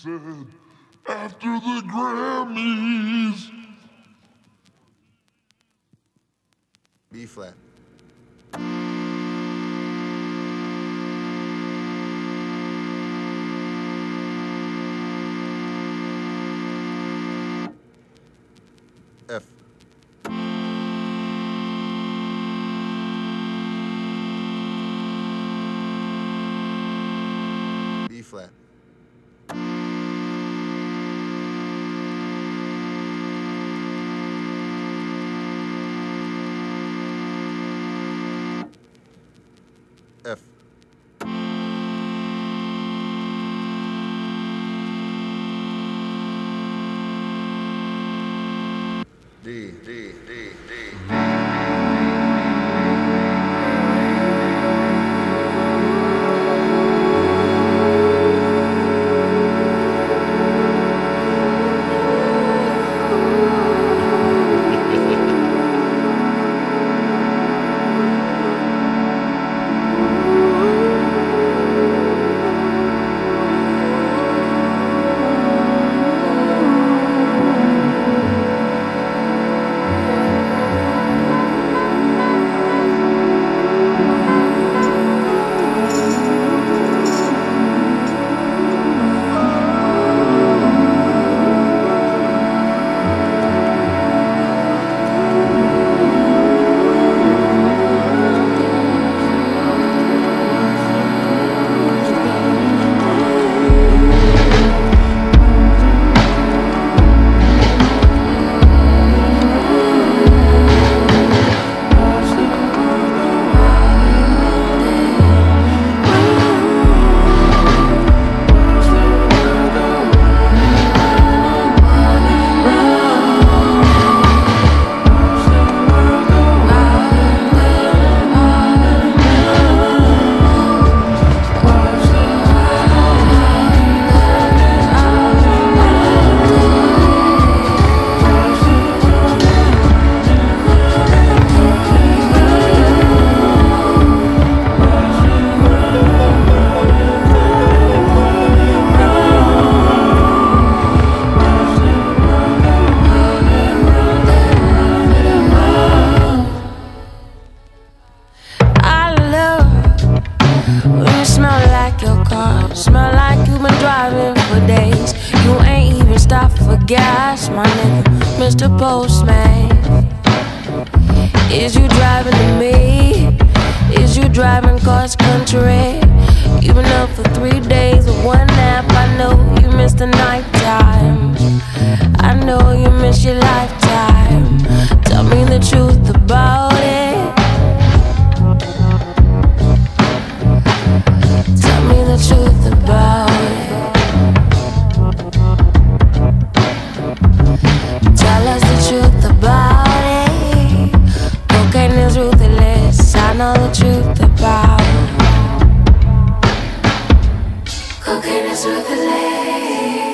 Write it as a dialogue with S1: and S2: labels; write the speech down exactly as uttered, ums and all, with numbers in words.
S1: said after the Grammys.
S2: B flat. F. B flat. F. D, D, D, D.
S3: Smell like you've been driving for days. You ain't even stopped for gas, my nigga, Mister Postman. Is you driving to me? Is you driving cross country? You've been up for three days with one nap. I know you miss the nighttime. I know you miss your lifetime. Tell me the truth about it. Tell me the truth about it. Tell us the truth about it. Cocaine is ruthless. I know the truth about it. Cocaine is ruthless.